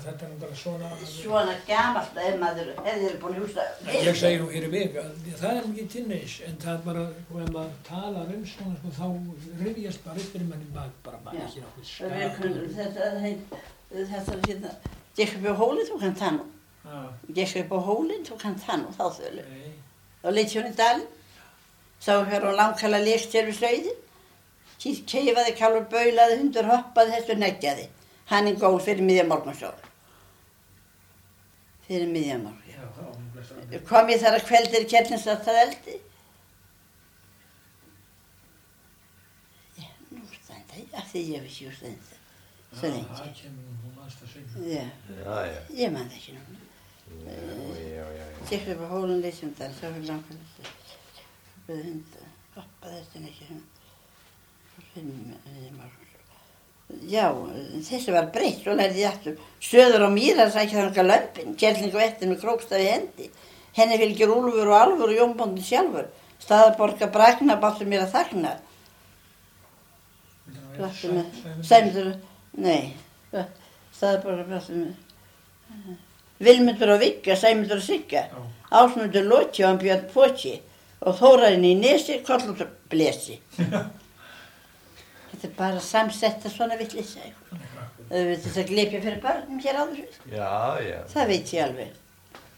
þetta bara svona... Svona gamalt ef maður hefði búin að hugsa... Ég segi nú fyrir mig, það ekki teenage, en það bara, ef maður talar svona, sko, þá rifjast bara upp fyrir manni bara ekki nokkuð skap. Þetta hérna, gekk upp á hólinn, þú kannt hann. Gekk upp á hólinn, þú kannt hann og þá þölu. Þá leit hún í dalinn, sá hér og langkala lékst hér við slauðin. Keifaði, kálfur baulaði, hundur hoppaði, hestur neggjaði. Hann er góð fyrir miðja morgunsól. Fyrir miðja morgun. Kom ég þar að kveldir kjellin satt að eldi. Já, nú standa ég, af því ég vissi úr standa. Svo lengi. Það kemur nú næsta seinna. Já, ég man það ekki núna. Gekk upp á hólinn leysundar, sá fyrir langkala slauðin. Hoppaði hundur, hoppaði hestur neggjaði. Já, þessu var breytt, svo lærði ég aftur. Söður á Mýrar sækja þangað lömpin, kerling og ettin með krókstaf í hendi. Henni fylgir Úlfur og Álfur og Jónbóndinn sjálfur. Staðarborga brakna báttu mér að þagna. Báttu með, Sæmundur, nei, Staðarborga báttu með. Vilmundur og Vigga, Sæmundur og Sigga. Ásmundur Loki og hann Björn Póki. Og Þórarinn í Nesi, Kollur Blesi. Þetta bara samsetta svona vitleysa. Þau veit þess að glepja fyrir börnum hér áður. Já. Það veit ég alveg.